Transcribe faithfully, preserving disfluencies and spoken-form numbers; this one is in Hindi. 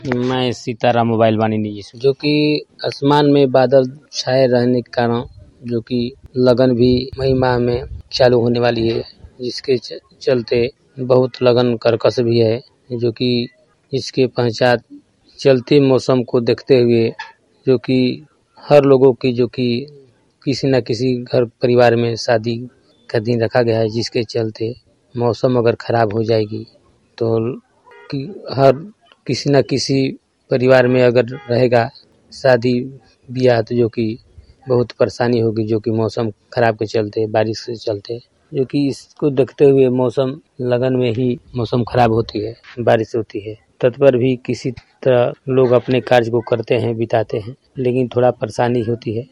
मैं सीताराम मोबाइल वाणी निजी से जो कि आसमान में बादल छाए रहने के कारण जो कि लगन भी मई माह में चालू होने वाली है, जिसके चलते बहुत लगन कर्कश भी है, जो कि इसके पश्चात चलते मौसम को देखते हुए जो कि हर लोगों की जो कि किसी न किसी घर परिवार में शादी का दिन रखा गया है, जिसके चलते मौसम अगर ख़राब हो जाएगी तो कि हर किसी न किसी परिवार में अगर रहेगा शादी ब्याह तो जो कि बहुत परेशानी होगी, जो कि मौसम ख़राब के चलते बारिश के चलते जो कि इसको देखते हुए मौसम लगन में ही मौसम ख़राब होती है, बारिश होती है। तत्पर भी किसी तरह लोग अपने कार्य को करते हैं, बिताते हैं, लेकिन थोड़ा परेशानी होती है।